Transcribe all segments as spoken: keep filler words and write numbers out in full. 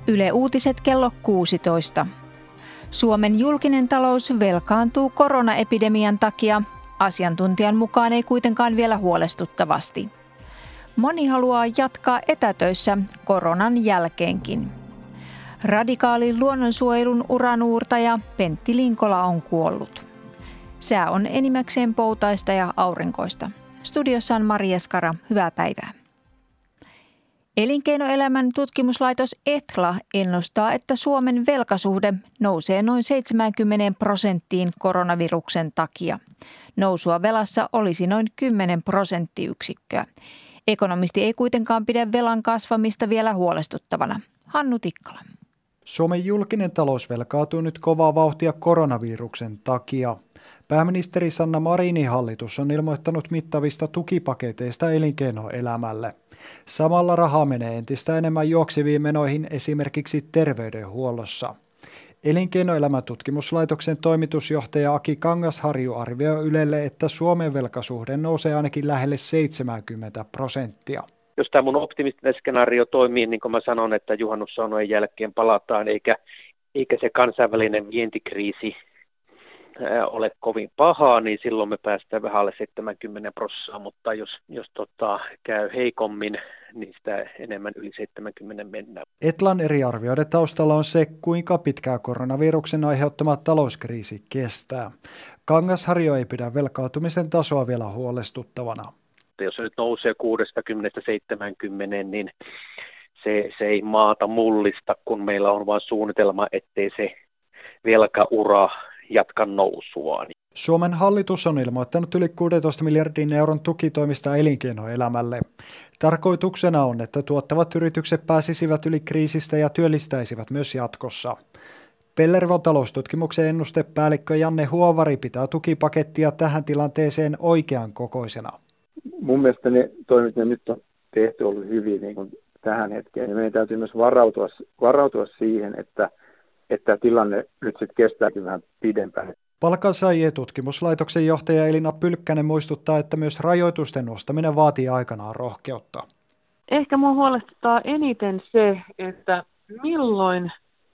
Yle Uutiset kello kuusitoista. Suomen julkinen talous velkaantuu koronaepidemian takia. Asiantuntijan mukaan ei kuitenkaan vielä huolestuttavasti. Moni haluaa jatkaa etätöissä koronan jälkeenkin. Radikaali luonnonsuojelun uranuurtaja Pentti Linkola on kuollut. Sää on enimmäkseen poutaista ja aurinkoista. Studiossa on Mari Eskara. Hyvää päivää. Elinkeinoelämän tutkimuslaitos Etla ennustaa, että Suomen velkasuhde nousee noin seitsemänkymmentä prosenttiin koronaviruksen takia. Nousua velassa olisi noin kymmenen prosenttiyksikköä. Ekonomisti ei kuitenkaan pidä velan kasvamista vielä huolestuttavana. Hannu Tikkala. Suomen julkinen talous velkautuu nyt kovaa vauhtia koronaviruksen takia. Pääministeri Sanna Marinin hallitus on ilmoittanut mittavista tukipaketeista elinkeinoelämälle. Samalla rahaa menee entistä enemmän juokseviin menoihin esimerkiksi terveydenhuollossa. Elinkeinoelämän tutkimuslaitoksen toimitusjohtaja Aki Kangasharju arvioi Ylelle, että Suomen velkasuhde nousee ainakin lähelle seitsemänkymmentä prosenttia. Jos tämä mun optimistinen skenaario toimii, niin kuin mä sanon, että juhannussaunojen jälkeen palataan, eikä, eikä se kansainvälinen vientikriisi ole kovin pahaa, niin silloin me päästään vähän alle seitsemänkymmentä prosenttia, mutta jos, jos tota, käy heikommin, niin sitä enemmän yli seitsemänkymmentä mennään. Etlan eri arvioiden taustalla on se, kuinka pitkään koronaviruksen aiheuttama talouskriisi kestää. Kangasharju ei pidä velkautumisen tasoa vielä huolestuttavana. Jos se nyt nousee kuudestakymmenestä seitsemäänkymmeneen, niin se, se ei maata mullista, kun meillä on vain suunnitelma, ettei se velkaura jatka nousuaan. Suomen hallitus on ilmoittanut yli kuudentoista miljardin euron tukitoimista elinkeinoelämälle. Tarkoituksena on, että tuottavat yritykset pääsisivät yli kriisistä ja työllistäisivät myös jatkossa. Pellervon taloustutkimuksen ennustepäällikkö Janne Huovari pitää tukipakettia tähän tilanteeseen oikean kokoisena. Mun mielestä ne toimet, ne nyt on tehty ollut hyvin niin kuin tähän hetkeen. Ja meidän täytyy myös varautua, varautua siihen, että että tilanne nyt sitten kestääkin vähän pidempään. Palkansaajien tutkimuslaitoksen johtaja Elina Pylkkänen muistuttaa, että myös rajoitusten nostaminen vaatii aikanaan rohkeutta. Ehkä minua huolestuttaa eniten se, että milloin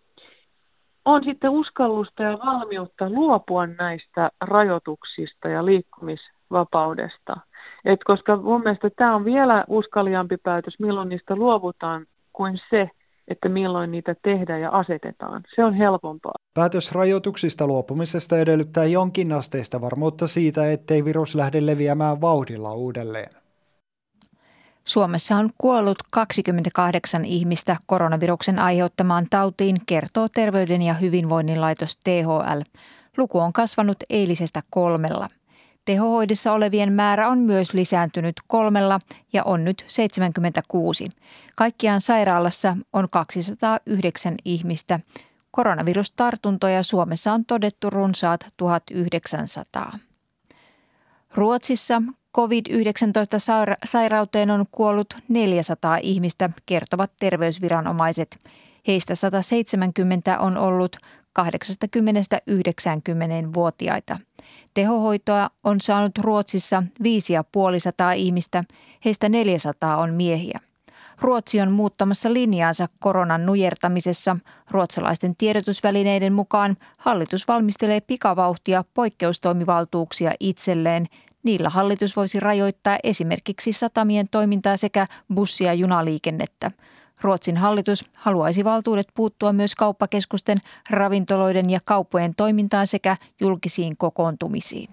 on sitten uskallusta ja valmiutta luopua näistä rajoituksista ja liikkumisvapaudesta. Et koska mun mielestä tämä on vielä uskalliampi päätös, milloin niistä luovutaan, kuin se, että milloin niitä tehdään ja asetetaan. Se on helpompaa. Päätös rajoituksista luopumisesta edellyttää jonkinasteista varmuutta siitä, ettei virus lähde leviämään vauhdilla uudelleen. Suomessa on kuollut kaksikymmentäkahdeksan ihmistä koronaviruksen aiheuttamaan tautiin, kertoo Terveyden ja hyvinvoinnin laitos T H L. Luku on kasvanut eilisestä kolmella. Tehohoidossa olevien määrä on myös lisääntynyt kolmella ja on nyt seitsemänkymmentäkuusi. Kaikkiaan sairaalassa on kaksisataayhdeksän ihmistä. Koronavirustartuntoja Suomessa on todettu runsaat tuhatyhdeksänsataa. Ruotsissa covid yhdeksäntoista-sairauteen on kuollut neljäsataa ihmistä, kertovat terveysviranomaiset. Heistä sata seitsemänkymmentä on ollut kahdeksankymmentä–yhdeksänkymmentä-vuotiaita. Tehohoitoa on saanut Ruotsissa viisisataaviisikymmentä ihmistä, heistä neljäsataa on miehiä. Ruotsi on muuttamassa linjaansa koronan nujertamisessa. Ruotsalaisten tiedotusvälineiden mukaan hallitus valmistelee pikavauhtia poikkeustoimivaltuuksia itselleen. Niillä hallitus voisi rajoittaa esimerkiksi satamien toimintaa sekä bussi- ja junaliikennettä. Ruotsin hallitus haluaisi valtuudet puuttua myös kauppakeskusten, ravintoloiden ja kauppojen toimintaan sekä julkisiin kokoontumisiin.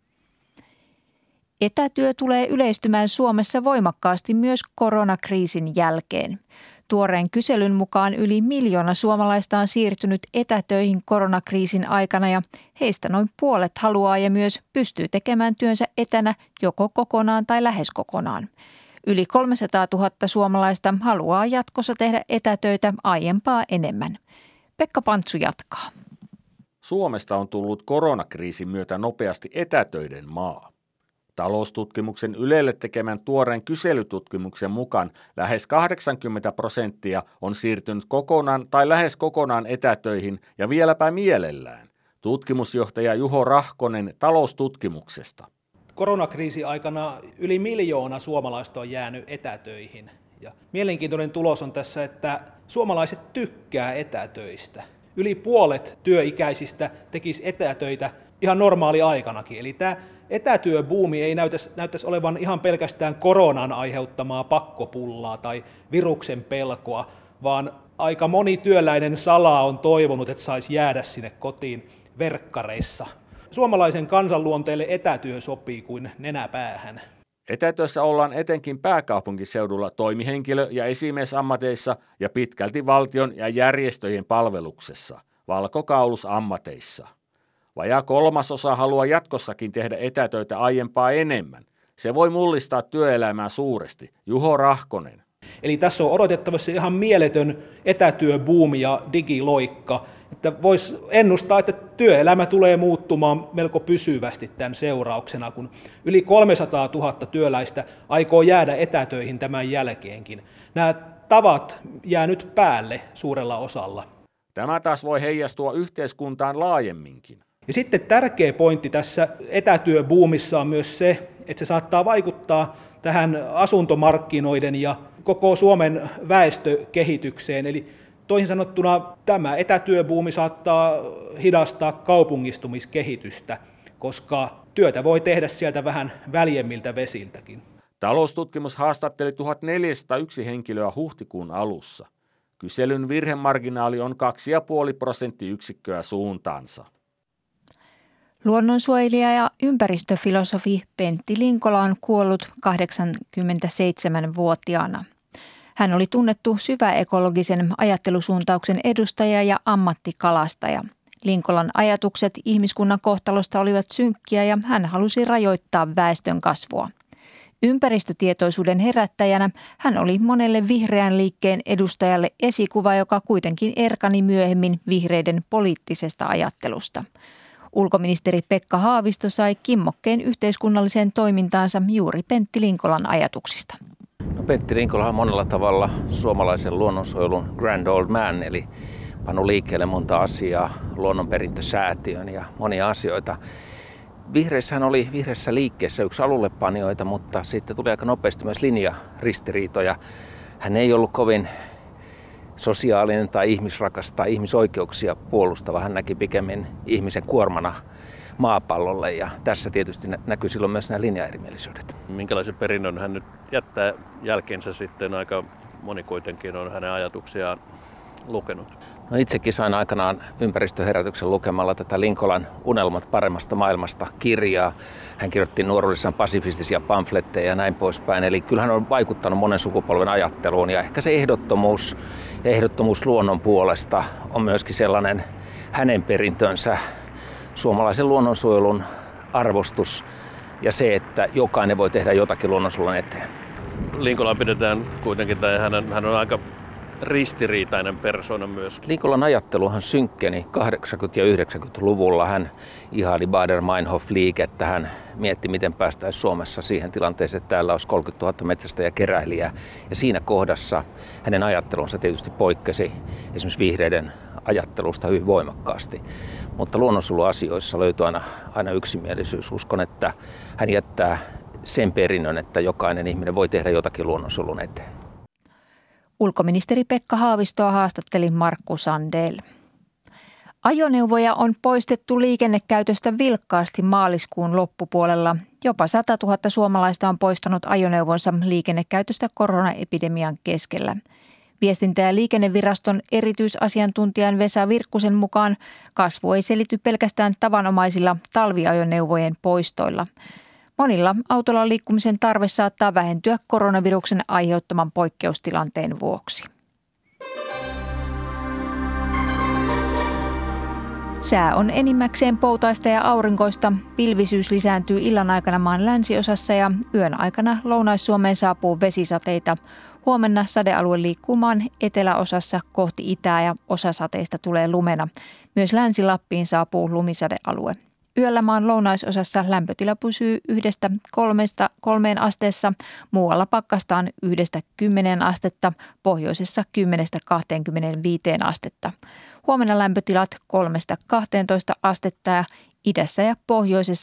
Etätyö tulee yleistymään Suomessa voimakkaasti myös koronakriisin jälkeen. Tuoreen kyselyn mukaan yli miljoona suomalaista on siirtynyt etätöihin koronakriisin aikana ja heistä noin puolet haluaa ja myös pystyy tekemään työnsä etänä joko kokonaan tai lähes kokonaan. Yli kolmesataatuhatta suomalaista haluaa jatkossa tehdä etätöitä aiempaa enemmän. Pekka Pantsu jatkaa. Suomesta on tullut koronakriisin myötä nopeasti etätöiden maa. Taloustutkimuksen Ylelle tekemän tuoreen kyselytutkimuksen mukaan lähes kahdeksankymmentä prosenttia on siirtynyt kokonaan tai lähes kokonaan etätöihin ja vieläpä mielellään. Tutkimusjohtaja Juho Rahkonen taloustutkimuksesta. Koronakriisi aikana yli miljoona suomalaista on jäänyt etätöihin. Ja mielenkiintoinen tulos on tässä, että suomalaiset tykkää etätöistä. Yli puolet työikäisistä tekisi etätöitä ihan normaali aikanakin. Eli tämä etätyöbuumi ei näytäisi, näyttäisi olevan ihan pelkästään koronan aiheuttamaa pakkopullaa tai viruksen pelkoa, vaan aika moni työläinen salaa on toivonut, että saisi jäädä sinne kotiin verkkareissa. Suomalaisen kansanluonteelle etätyö sopii kuin nenäpäähän. Etätyössä ollaan etenkin pääkaupunkiseudulla toimihenkilö- ja esimiesammateissa ja pitkälti valtion ja järjestöjen palveluksessa, valkokaulusammateissa. Vajaa kolmasosa haluaa jatkossakin tehdä etätöitä aiempaa enemmän. Se voi mullistaa työelämää suuresti. Juho Rahkonen. Eli tässä on odotettavassa ihan mieletön etätyöbuumi ja digiloikka. Että voisi ennustaa, että työelämä tulee muuttumaan melko pysyvästi tämän seurauksena, kun yli kolmesataatuhatta työläistä aikoo jäädä etätöihin tämän jälkeenkin. Nämä tavat jää nyt päälle suurella osalla. Tämä taas voi heijastua yhteiskuntaan laajemminkin. Ja sitten tärkeä pointti tässä etätyöbuumissa on myös se, että se saattaa vaikuttaa tähän asuntomarkkinoiden ja koko Suomen väestökehitykseen. Eli toisin sanottuna tämä etätyöbuumi saattaa hidastaa kaupungistumiskehitystä, koska työtä voi tehdä sieltä vähän väljemmiltä vesiltäkin. Taloustutkimus haastatteli tuhatneljäsataayksi henkilöä huhtikuun alussa. Kyselyn virhemarginaali on kaksi pilkku viisi prosenttiyksikköä suuntaansa. Luonnonsuojelija ja ympäristöfilosofi Pentti Linkola on kuollut kahdeksankymmentäseitsemänvuotiaana. Hän oli tunnettu syväekologisen ajattelusuuntauksen edustaja ja ammattikalastaja. Linkolan ajatukset ihmiskunnan kohtalosta olivat synkkiä ja hän halusi rajoittaa väestön kasvua. Ympäristötietoisuuden herättäjänä hän oli monelle vihreän liikkeen edustajalle esikuva, joka kuitenkin erkani myöhemmin vihreiden poliittisesta ajattelusta. Ulkoministeri Pekka Haavisto sai kimmokkeen yhteiskunnalliseen toimintaansa juuri Pentti Linkolan ajatuksista. No, Pentti Linkola on monella tavalla suomalaisen luonnonsuojelun grand old man, eli pannut liikkeelle monta asiaa, luonnonperintösäätiön ja monia asioita. Vihreissähän oli vihreässä liikkeessä yksi alullepanijoita, mutta sitten tuli aika nopeasti myös linjaristiriitoja. Hän ei ollut kovin sosiaalinen tai ihmisrakas tai ihmisoikeuksia puolustava. Hän näki pikemmin ihmisen kuormana maapallolle ja tässä tietysti näkyy silloin myös nämä linjaerimielisyydet. Minkälaisen perinnön hän nyt jättää jälkeensä sitten? Aika moni kuitenkin on hänen ajatuksiaan lukenut. No, itsekin sain aikanaan ympäristöherätyksen lukemalla tätä Linkolan Unelmat paremmasta maailmasta -kirjaa. Hän kirjoitti nuoruudessaan pasifistisia pamfletteja ja näin poispäin. Eli kyllähän on vaikuttanut monen sukupolven ajatteluun ja ehkä se ehdottomuus ja ehdottomuus luonnon puolesta on myöskin sellainen hänen perintönsä, suomalaisen luonnonsuojelun arvostus ja se, että jokainen voi tehdä jotakin luonnonsuojelun eteen. Linkola pidetään kuitenkin, tai hän, hän on aika ristiriitainen persona myös. Linkolan ajatteluhan synkkeni kahdeksankymmentä- ja yhdeksänkymmentäluvulla. Hän ihaili Baader-Meinhof-liikettä. Hän mietti, miten päästäisiin Suomessa siihen tilanteeseen, että täällä olisi kolmekymmentätuhatta metsästä ja keräilijää. Ja siinä kohdassa hänen ajattelunsa tietysti poikkesi esimerkiksi vihreiden ajattelusta hyvin voimakkaasti. Mutta luonnonsuojeluasioissa löytyy aina, aina yksimielisyys. Uskon, että hän jättää sen perinnön, että jokainen ihminen voi tehdä jotakin luonnonsuojelun eteen. Ulkoministeri Pekka Haavistoa haastatteli Markku Sandell. Ajoneuvoja on poistettu liikennekäytöstä vilkkaasti maaliskuun loppupuolella. Jopa satatuhatta suomalaista on poistanut ajoneuvonsa liikennekäytöstä koronaepidemian keskellä. Viestintä- ja liikenneviraston erityisasiantuntijan Vesa Virkkusen mukaan kasvu ei selity pelkästään tavanomaisilla talviajoneuvojen poistoilla. Monilla autolla liikkumisen tarve saattaa vähentyä koronaviruksen aiheuttaman poikkeustilanteen vuoksi. Sää on enimmäkseen poutaista ja aurinkoista. Pilvisyys lisääntyy illan aikana maan länsiosassa ja yön aikana Lounais-Suomeen saapuu vesisateita. Huomenna sadealue liikkuu maan eteläosassa kohti itää ja osa sateista tulee lumena. Myös Länsi-Lappiin saapuu lumisadealue. Yöllä maan lounaisosassa lämpötila pysyy yhdestä kolmesta kolmeen asteessa, muualla pakkastaan yhdestä kymmeneen astetta, pohjoisessa kymmenestä kahteenkymmeneenviiteen astetta. Huomenna lämpötilat kolmesta kahteentoista astetta ja idässä ja pohjoisessa